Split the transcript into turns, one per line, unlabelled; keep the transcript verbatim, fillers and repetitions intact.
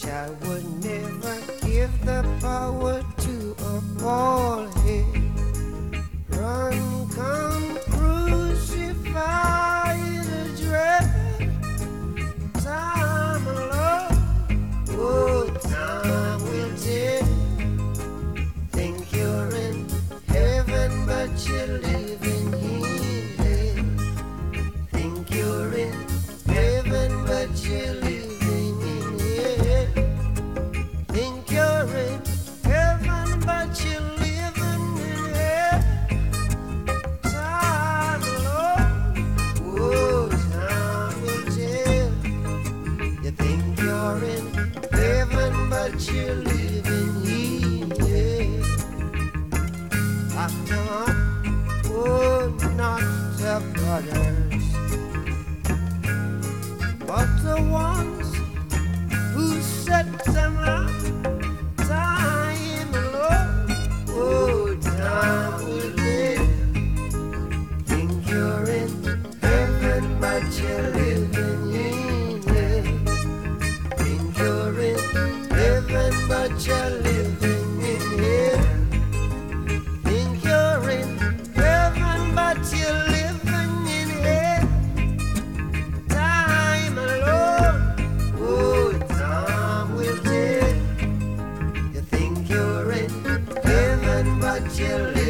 I would never give the power to a bald head. Run, come, crucify the dread. Time alone, oh, time will tell. Think you're in heaven, but you're living here. Think you're in heaven, but you're living. But you're living here. After oh, not the brothers, but the ones who set them up. Time alone, oh, time will live. Think you're in heaven, but you're living here. Think you're in heaven, but you're living in here. Think you're in heaven, but you're living in here. Time alone, oh, time will tell. You think you're in heaven, but you're living